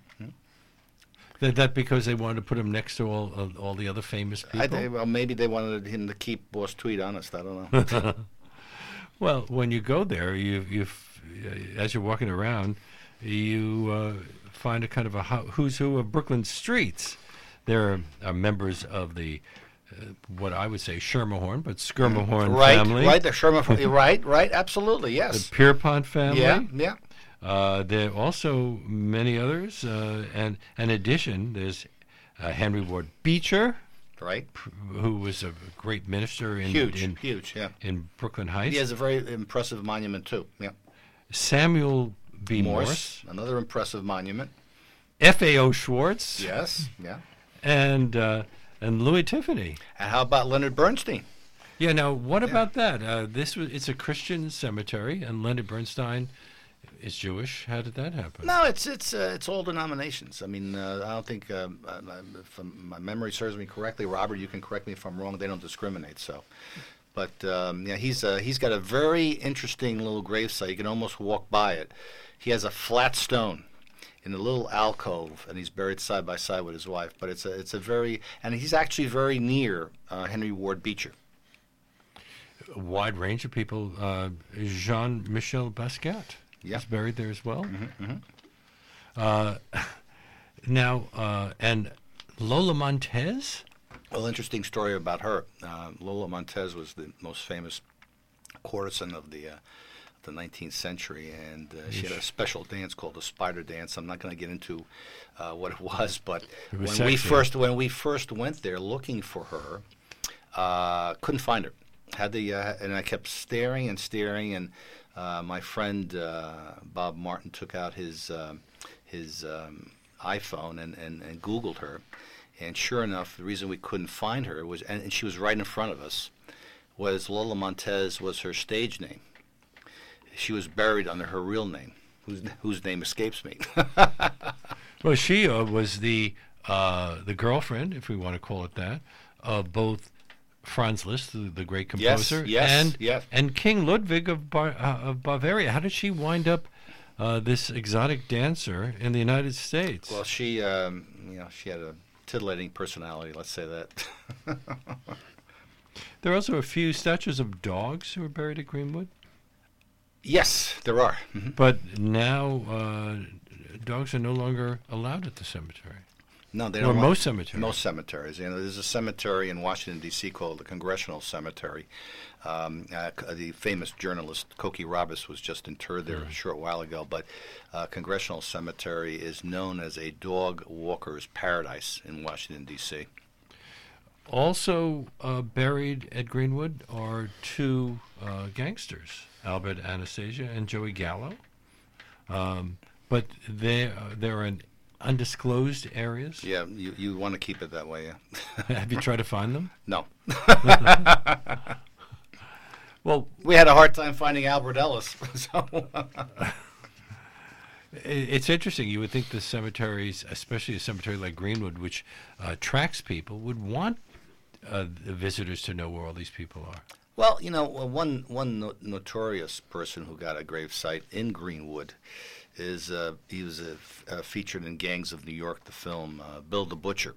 That because they wanted to put him next to all the other famous people? Well, maybe they wanted him to keep Boss Tweed honest. I don't know. Well, when you go there, you as you're walking around, you find a kind of a who's who of Brooklyn streets. There are members of the what I would say Schermerhorn, but Skirmerhorn family. Right, the Schermerhorn. right, absolutely, yes. The Pierpont family. Yeah. There are also many others, and in addition, there's Henry Ward Beecher, right, who was a great minister in huge, yeah, in Brooklyn Heights. He has a very impressive monument too. Yeah, Samuel B. Morse, another impressive monument. F.A.O. Schwartz, yes, yeah, and Louis Tiffany. And how about Leonard Bernstein? Yeah. Now, what about that? It's a Christian cemetery, and Leonard Bernstein is Jewish. How did that happen? No, it's all denominations. I mean, I don't think, if my memory serves me correctly, Robert, you can correct me if I'm wrong. They don't discriminate. So, but he's got a very interesting little gravesite. You can almost walk by it. He has a flat stone in a little alcove, and he's buried side by side with his wife. But and he's actually very near Henry Ward Beecher. A wide range of people. Jean-Michel Basquiat. Yeah. He's buried there as well. Uh, and Lola Montez? Well, interesting story about her. Lola Montez was the most famous courtesan of the 19th century, and she had a special dance called the Spider Dance. I'm not going to get into what it was, but It was when we sexy. first went there looking for her, couldn't find her. And I kept staring and staring, and my friend Bob Martin took out his iPhone and Googled her, and sure enough, the reason we couldn't find her was, and she was right in front of us, was Lola Montez was her stage name. She was buried under her real name, whose name escapes me. Well, she was the girlfriend, if we want to call it that, of both Franz Liszt, the great composer, yes. and King Ludwig of Bavaria. How did she wind up this exotic dancer in the United States? Well, she she had a titillating personality. Let's say that. There are also a few statues of dogs who are buried at Greenwood, Yes, there are. Mhm. but now dogs are no longer allowed at the cemetery. No, they Or don't. most cemeteries. Most cemeteries. There's a cemetery in Washington D.C. called the Congressional Cemetery. The famous journalist Cokie Roberts was just interred there a short while ago. But Congressional Cemetery is known as a dog walker's paradise in Washington D.C. Also buried at Greenwood are two gangsters, Albert Anastasia and Joey Gallo. But they're in undisclosed areas. Yeah, you want to keep it that way. Yeah. Have you tried to find them? No, Well, we had a hard time finding Albert Ellis. So. it's interesting. You would think the cemeteries, especially a cemetery like Greenwood, which attracts people, would want the visitors to know where all these people are. Well, one notorious person who got a grave site in Greenwood is he was featured in Gangs of New York, the film. Bill the Butcher.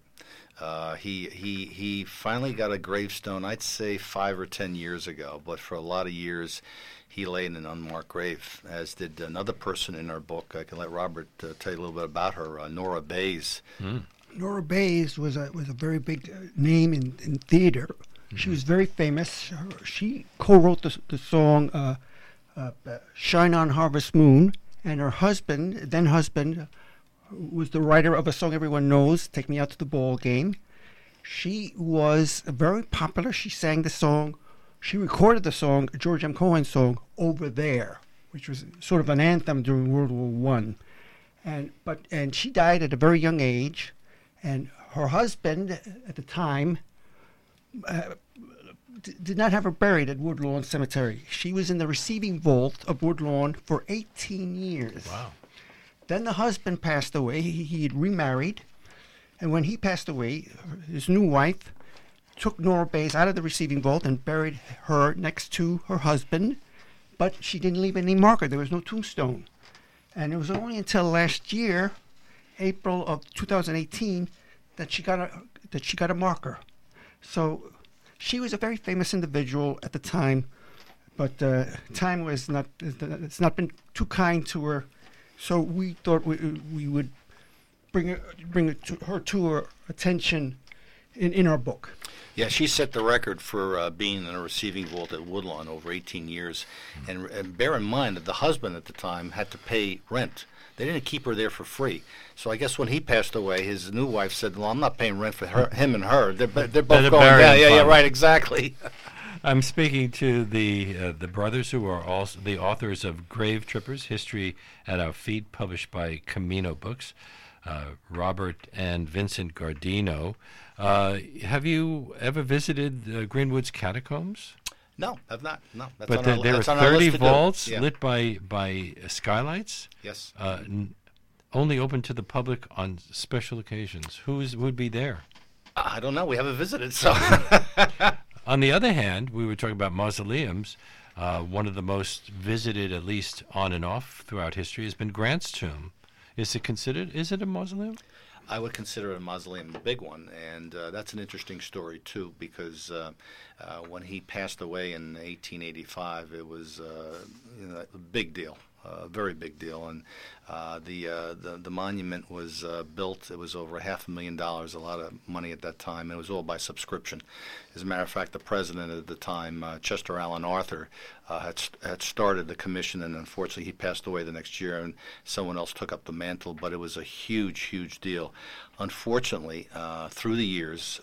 He finally got a gravestone. I'd say 5 or 10 years ago, but for a lot of years, he lay in an unmarked grave. As did another person in our book. I can let Robert tell you a little bit about her. Nora Bayes. Nora Bayes was a very big name in theater. She was very famous. She co-wrote the song "Shine on Harvest Moon," and her then husband, was the writer of a song everyone knows, "Take Me Out to the Ball Game." She was very popular. She sang the song. She recorded the song, George M. Cohan's song, "Over There," which was sort of an anthem during World War One. And she died at a very young age. And her husband, at the time, did not have her buried at Woodlawn Cemetery. She was in the receiving vault of Woodlawn for 18 years. Wow. Then the husband passed away. He had remarried. And when he passed away, his new wife took Nora Bayes out of the receiving vault and buried her next to her husband. But she didn't leave any marker. There was no tombstone. And it was only until last year, April of 2018, that she got a marker. So she was a very famous individual at the time, but time was not. It's not been too kind to her. So we thought we would bring her to her attention in our book. Yeah, she set the record for being in a receiving vault at Woodlawn over 18 years. And bear in mind that the husband at the time had to pay rent. They didn't keep her there for free. So I guess when he passed away, his new wife said, "Well, I'm not paying rent for him and her. They're both going down." Yeah, right, exactly. I'm speaking to the brothers who are also the authors of Grave Trippers, History at Our Feet, published by Camino Books, Robert and Vincent Gardino. Have you ever visited Greenwood's catacombs? No, I've not. No, that's But on our, there are that's on our 30 list to do. vaults Yeah. lit by skylights, Yes. only open to the public on special occasions. Who would be there? I don't know. We haven't visited, so. On the other hand, we were talking about mausoleums. One of the most visited, at least on and off throughout history, has been Grant's tomb. Is it a mausoleum? I would consider it a mausoleum, a big one, and that's an interesting story too, because when he passed away in 1885, it was a big deal. very big deal. And the monument was built. It was over $500,000, a lot of money at that time. It was all by subscription. As a matter of fact, the president at the time, Chester Alan Arthur, had started the commission, and unfortunately he passed away the next year, and someone else took up the mantle. But it was a huge deal. Unfortunately, through the years,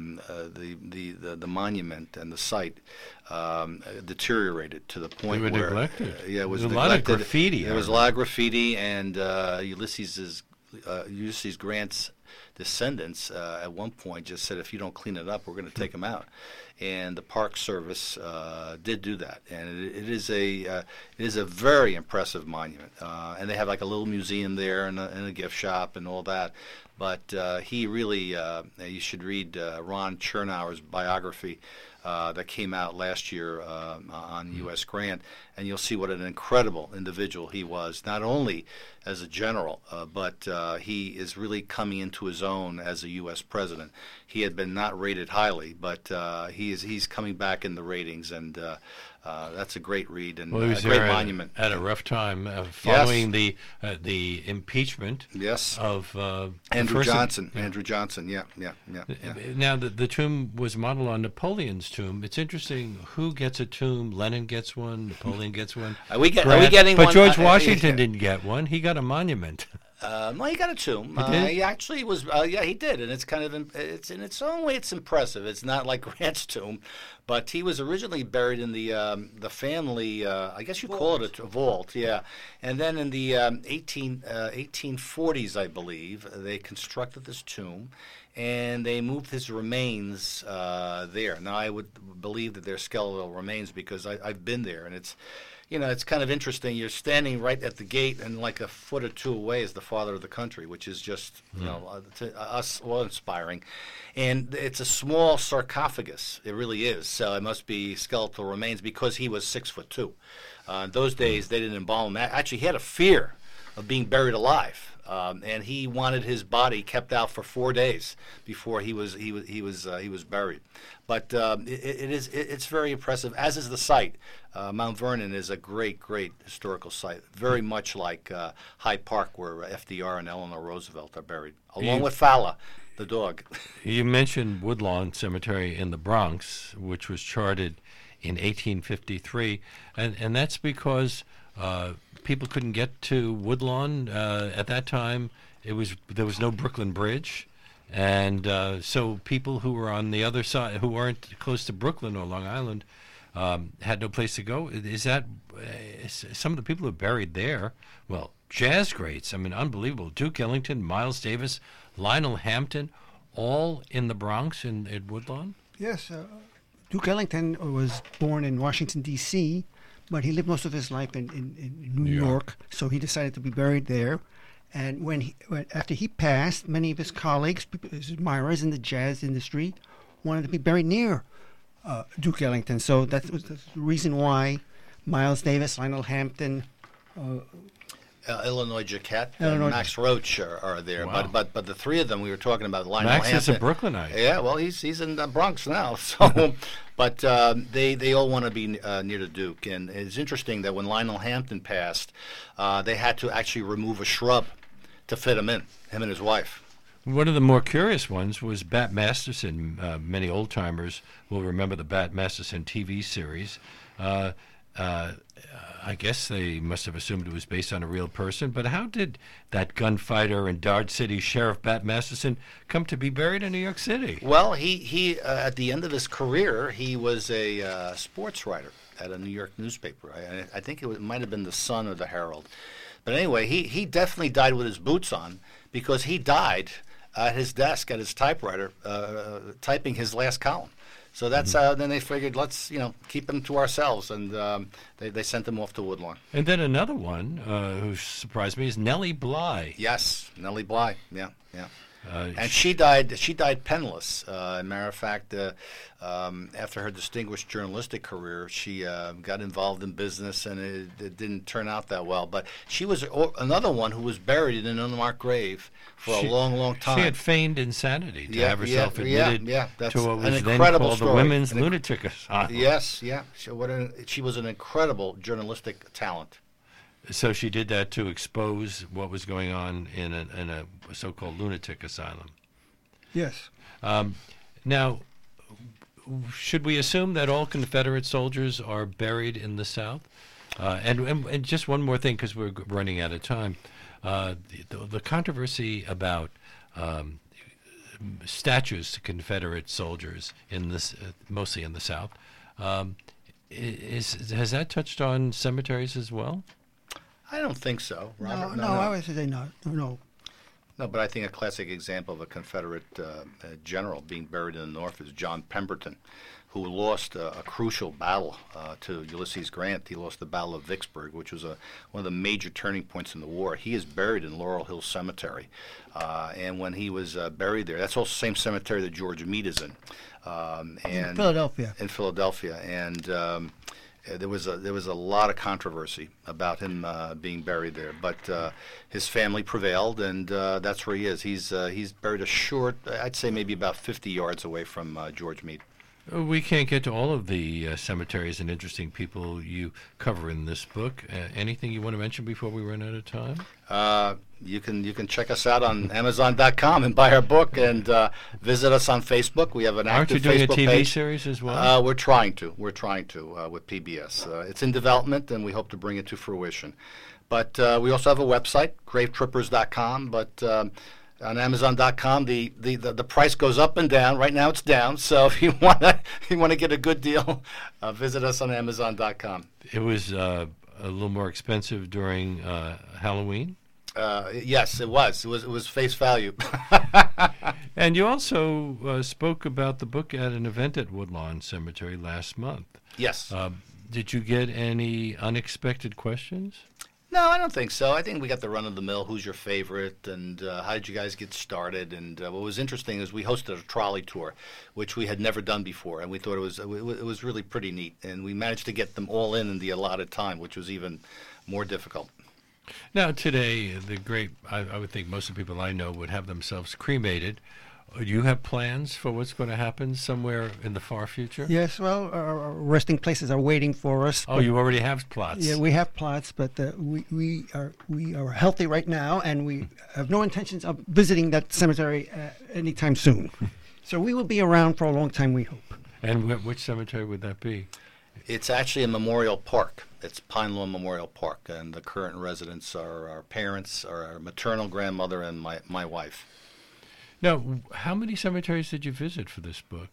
the monument and the site deteriorated to the point They were where neglected. Yeah, it was There was a neglected. lot of graffiti. There was a lot of graffiti, and Ulysses Grant's descendants at one point just said, if you don't clean it up, we're going to take them out. And the Park Service did do that, and it is a very impressive monument. And they have like a little museum there and a gift shop and all that. But he really, you should read Ron Chernauer's biography that came out last year on U.S. Grant, and you'll see what an incredible individual he was, not only as a general, but he is really coming into his own as a U.S. president. He had been not rated highly, but he's coming back in the ratings, and that's a great read and Well, he was a great there monument. at a rough time following the impeachment Yes. of Andrew first- Johnson. Andrew Johnson, yeah. Now, the tomb was modeled on Napoleon's tomb. It's interesting who gets a tomb. Lenin gets one. Napoleon gets one. Are we Grant- getting but one? George Washington didn't get one. He got a monument. No, he got a tomb. He did? He actually was. Yeah, he did, and it's kind of it's in its own way. It's impressive. It's not like Grant's tomb, but he was originally buried in the family. I guess you call it a vault. Yeah, and then in the 1840s, I believe, they constructed this tomb, and they moved his remains there. Now, I would believe that they're skeletal remains because I've been there, and it's. You know, it's kind of interesting. You're standing right at the gate, and like a foot or two away is the father of the country, which is just, to us, inspiring. And it's a small sarcophagus. It really is. So it must be skeletal remains because he was 6'2". In those days, they didn't embalm him. Actually, he had a fear of being buried alive. And he wanted his body kept out for 4 days before he was buried. But it's very impressive, as is the site. Mount Vernon is a great historical site, very much like Hyde Park, where FDR and Eleanor Roosevelt are buried, along with Fowler, the dog. You mentioned Woodlawn Cemetery in the Bronx, which was charted in 1853, and that's because people couldn't get to Woodlawn at that time. There was no Brooklyn Bridge, and so people who were on the other side, who weren't close to Brooklyn or Long Island, had no place to go. Is that some of the people who are buried there? Well, jazz greats. I mean, unbelievable. Duke Ellington, Miles Davis, Lionel Hampton, all in the Bronx at Woodlawn. Yes, Duke Ellington was born in Washington, D.C., but he lived most of his life in New York, so he decided to be buried there. And after he passed, many of his colleagues, his admirers in the jazz industry, wanted to be buried near Duke Ellington. So that was the reason why Miles Davis, Lionel Hampton, Illinois Jacquet Illinois and Max Roach are there. Wow. But the three of them we were talking about, Lionel Max Hampton. is a Brooklynite. Yeah, well, he's in the Bronx now. So, but they all want to be near the Duke, and it's interesting that when Lionel Hampton passed, they had to actually remove a shrub to fit him and his wife. One of the more curious ones was Bat Masterson. Many old-timers will remember the Bat Masterson TV series. I guess they must have assumed it was based on a real person, but how did that gunfighter and Dodge City Sheriff Bat Masterson come to be buried in New York City? Well, he at the end of his career, he was a sports writer at a New York newspaper. I think it might have been the Sun or the Herald. But anyway, he definitely died with his boots on, because he died at his desk, at his typewriter, typing his last column. So that's then they figured, let's keep him to ourselves, and they sent him off to Woodlawn. And then another one who surprised me is Nellie Bly. Yes, Nellie Bly. Yeah. And she died penniless. As a matter of fact, after her distinguished journalistic career, she got involved in business, and it didn't turn out that well. But she was another one who was buried in an unmarked grave for a long time. She had feigned insanity to have herself admitted That's to what was an then incredible called story. the Women's Lunatic Asylum. Yes, yeah. She was an incredible journalistic talent. So she did that to expose what was going on in a so-called lunatic asylum. Yes. Now, should we assume that all Confederate soldiers are buried in the South? And just one more thing, because we're running out of time. The controversy about statues to Confederate soldiers in this, mostly in the South, has that touched on cemeteries as well? I don't think so, Robert. No, I would say no. No, but I think a classic example of a Confederate general being buried in the North is John Pemberton, who lost a crucial battle to Ulysses Grant. He lost the Battle of Vicksburg, which was one of the major turning points in the war. He is buried in Laurel Hill Cemetery. And when he was buried there, that's also the same cemetery that George Meade is in. In Philadelphia. In Philadelphia. And there was a lot of controversy about him being buried there, but his family prevailed, and that's where he is. He's buried a short, I'd say maybe about 50 yards away from George Meade. We can't get to all of the cemeteries and interesting people you cover in this book. Anything you want to mention before we run out of time? You can check us out on Amazon.com and buy our book, and visit us on Facebook. We have an active Facebook page. Aren't you doing a TV series as well? We're trying to with PBS. It's in development, and we hope to bring it to fruition. But we also have a website, gravetrippers.com. But on Amazon.com, the price goes up and down. Right now, it's down. So if you want to get a good deal, visit us on Amazon.com. It was a little more expensive during Halloween. Yes, it was. It was face value. And you also spoke about the book at an event at Woodlawn Cemetery last month. Yes. Did you get any unexpected questions? No, I don't think so. I think we got the run-of-the-mill, who's your favorite, and how did you guys get started? And what was interesting is we hosted a trolley tour, which we had never done before, and we thought it was really pretty neat. And we managed to get them all in the allotted time, which was even more difficult. Now, today, I would think most of the people I know would have themselves cremated. Do you have plans for what's going to happen somewhere in the far future? Yes, well, our resting places are waiting for us. Oh, you already have plots. Yeah, we have plots, but we are healthy right now, and we have no intentions of visiting that cemetery anytime soon. So we will be around for a long time, we hope. And which cemetery would that be? It's actually a memorial park. It's Pine Lawn Memorial Park, and the current residents are our parents, our maternal grandmother, and my wife. Now, how many cemeteries did you visit for this book?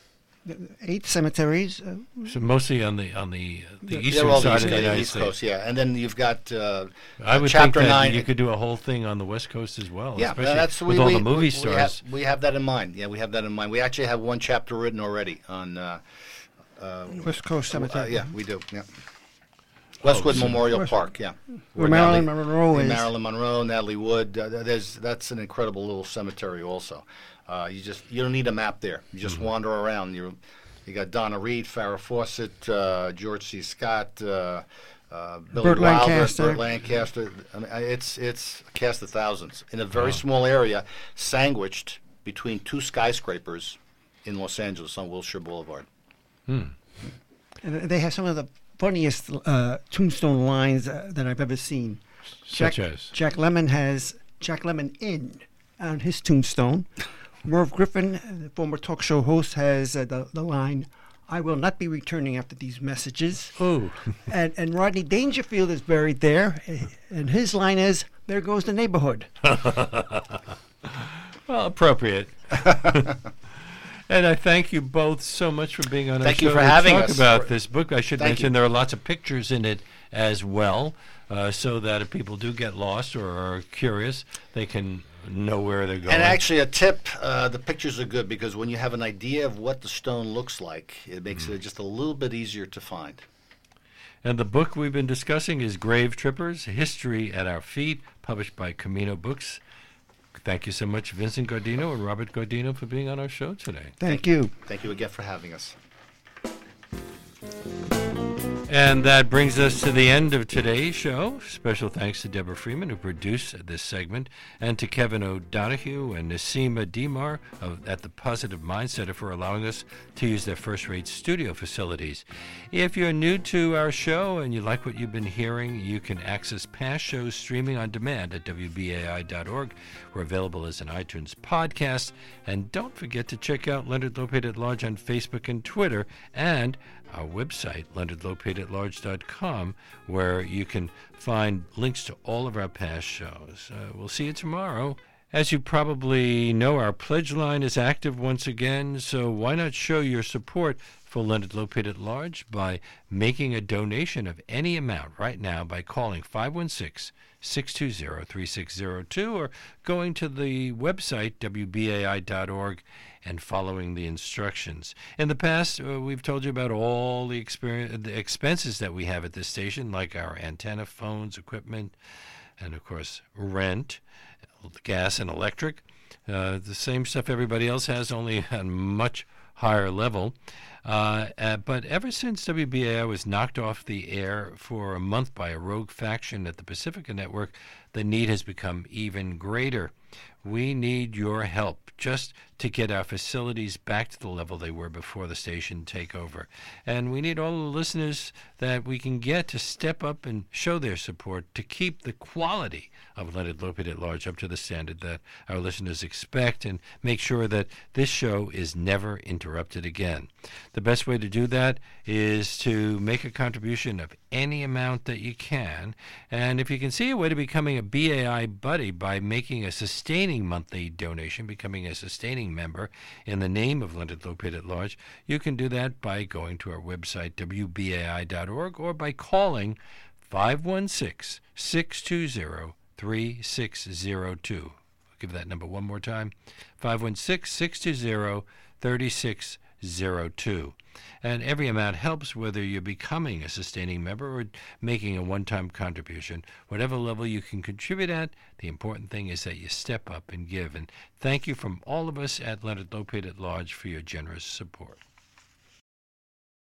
8 cemeteries. So mostly on the eastern all side the of the United East States. Coast, yeah. And then you've got I would Chapter think that 9. you could do a whole thing on the West Coast as well, Yeah, especially that's with all the movie stars. We have that in mind. Yeah, we have that in mind. We actually have one chapter written already on West Coast Cemetery. yeah, we do. Yeah. Westwood Memorial Park, yeah. Where Marilyn Monroe is. Marilyn Monroe, Natalie Wood. That's an incredible little cemetery also. You don't need a map there. You just wander around. You got Donna Reed, Farrah Fawcett, George C. Scott, Billy Burt Lancaster. Burt Lancaster. I mean, it's a cast of thousands in a very small area, sandwiched between 2 skyscrapers in Los Angeles on Wilshire Boulevard. And they have some of the funniest tombstone lines that I've ever seen. Such as? Jack Lemmon has Jack Lemmon Inn on his tombstone. Merv Griffin, the former talk show host, has the line, "I will not be returning after these messages." Oh. And Rodney Dangerfield is buried there, and his line is, "There goes the neighborhood." Well, appropriate. And I thank you both so much for being on our show. Thank you for having us. Talk about this book. I should mention you. there are lots of pictures in it as well, so that if people do get lost or are curious, they can know where they're going. And actually, a tip: the pictures are good because when you have an idea of what the stone looks like, it makes it just a little bit easier to find. And the book we've been discussing is Grave Trippers: History at Our Feet, published by Camino Books. Thank you so much, Vincent Gardino and Robert Gardino, for being on our show today. Thank you. Thank you again for having us. And that brings us to the end of today's show. Special thanks to Deborah Freeman, who produced this segment, and to Kevin O'Donoghue and Nasima Dimar at the Positive Mind Center for allowing us to use their first-rate studio facilities. If you're new to our show and you like what you've been hearing, you can access past shows streaming on demand at WBAI.org. We're available as an iTunes podcast. And don't forget to check out Leonard Lopate at Large on Facebook and Twitter, and our website, leonardlopateatlarge.com, where you can find links to all of our past shows. We'll see you tomorrow. As you probably know, our pledge line is active once again, so why not show your support for Leonard Lopate at Large by making a donation of any amount right now by calling 516-620-3602 or going to the website, WBAI.org, and following the instructions. In the past, we've told you about all the expenses that we have at this station, like our antenna, phones, equipment, and, of course, rent, gas and electric. The same stuff everybody else has, only on much higher level. But ever since WBAI was knocked off the air for a month by a rogue faction at the Pacifica Network, the need has become even greater. We need your help just to get our facilities back to the level they were before the station takeover. And we need all the listeners that we can get to step up and show their support to keep the quality of Leonard Lopate at Large up to the standard that our listeners expect, and make sure that this show is never interrupted again. The best way to do that is to make a contribution of any amount that you can. And if you can see a way to becoming a BAI buddy by making a sustaining monthly donation, becoming a sustaining member in the name of Leonard Lopate at Large, you can do that by going to our website, WBAI.org, or by calling 516-620-3602. I'll give that number one more time, 516-620-3602. And every amount helps, whether you're becoming a sustaining member or making a one-time contribution. Whatever level you can contribute at, the important thing is that you step up and give. And thank you from all of us at Leonard Lopate at Large for your generous support.